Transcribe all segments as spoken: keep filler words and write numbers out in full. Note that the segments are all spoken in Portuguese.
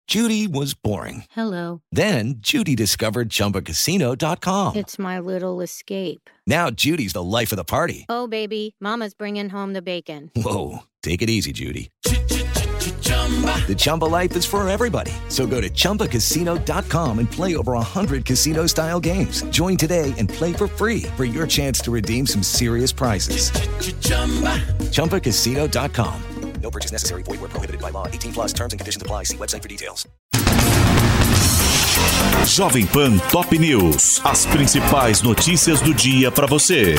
Judy was boring. Hello. Then Judy discovered Chumba Casino dot com. It's my little escape. Now Judy's the life of the party. Oh, baby, mama's bringing home the bacon. Whoa, take it easy, Judy. The Chumba life is for everybody. So go to Chumba Casino dot com and play over one hundred casino-style games. Join today and play for free for your chance to redeem some serious prizes. Chumba Casino dot com. No purchase necessary. Void where prohibited by law. eighteen plus terms and conditions apply. See website for details. Jovem Pan Top News. As principais notícias do dia para você.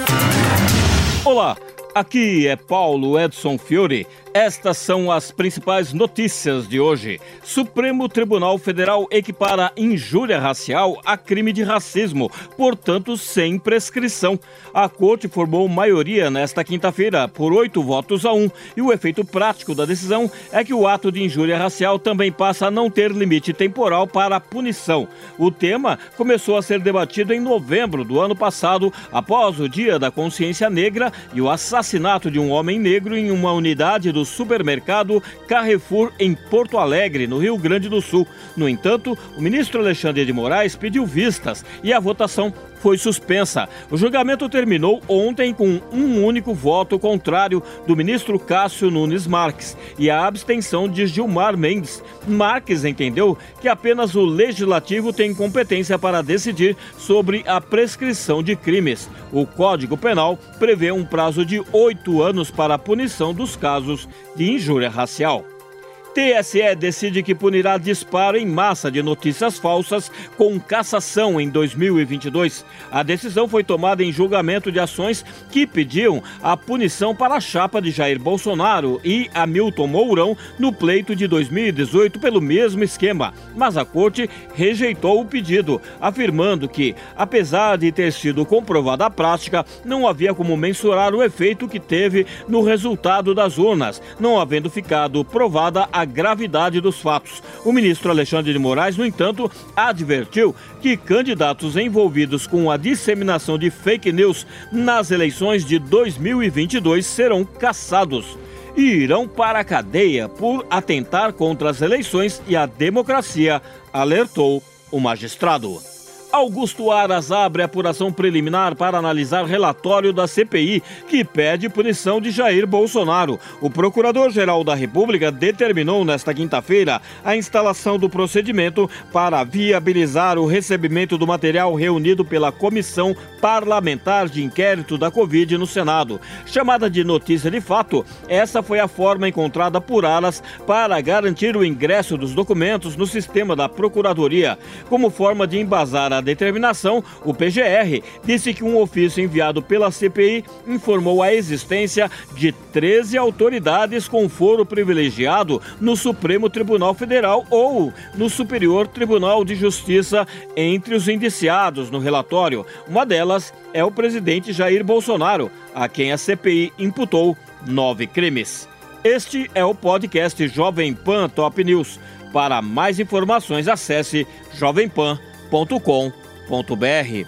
Olá, aqui é Paulo Edson Fiore. Estas são as principais notícias de hoje. Supremo Tribunal Federal equipara injúria racial a crime de racismo, portanto sem prescrição. A Corte formou maioria nesta quinta-feira por oito votos a um e o efeito prático da decisão é que o ato de injúria racial também passa a não ter limite temporal para a punição. O tema começou a ser debatido em novembro do ano passado, após o Dia da Consciência Negra e o assassinato de um homem negro em uma unidade do supermercado Carrefour em Porto Alegre, no Rio Grande do Sul. No entanto, o ministro Alexandre de Moraes pediu vistas e a votação foi suspensa. O julgamento terminou ontem com um único voto contrário do ministro Cássio Nunes Marques e a abstenção de Gilmar Mendes. Marques entendeu que apenas o legislativo tem competência para decidir sobre a prescrição de crimes. O Código Penal prevê um prazo de oito anos para a punição dos casos de injúria racial. T S E decide que punirá disparo em massa de notícias falsas com cassação em dois mil e vinte e dois. A decisão foi tomada em julgamento de ações que pediam a punição para a chapa de Jair Bolsonaro e Hamilton Mourão no pleito de dois mil e dezoito pelo mesmo esquema. Mas a Corte rejeitou o pedido, afirmando que, apesar de ter sido comprovada a prática, não havia como mensurar o efeito que teve no resultado das urnas, não havendo ficado provada a gravidade dos fatos. O ministro Alexandre de Moraes, no entanto, advertiu que candidatos envolvidos com a disseminação de fake news nas eleições de dois mil e vinte e dois serão cassados e irão para a cadeia por atentar contra as eleições e a democracia, alertou o magistrado. Augusto Aras abre apuração preliminar para analisar relatório da C P I que pede punição de Jair Bolsonaro. O Procurador-Geral da República determinou nesta quinta-feira a instalação do procedimento para viabilizar o recebimento do material reunido pela Comissão Parlamentar de Inquérito da Covid no Senado. Chamada de notícia de fato, essa foi a forma encontrada por Aras para garantir o ingresso dos documentos no sistema da Procuradoria. Como forma de embasar a determinação, o P G R disse que um ofício enviado pela C P I informou a existência de treze autoridades com foro privilegiado no Supremo Tribunal Federal ou no Superior Tribunal de Justiça entre os indiciados no relatório. Uma delas é o presidente Jair Bolsonaro, a quem a C P I imputou nove crimes. Este é o podcast Jovem Pan Top News. Para mais informações, acesse jovem pan ponto com ponto b r.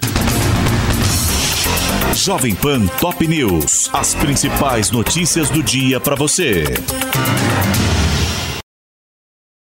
Jovem Pan Top News. As principais notícias do dia para você.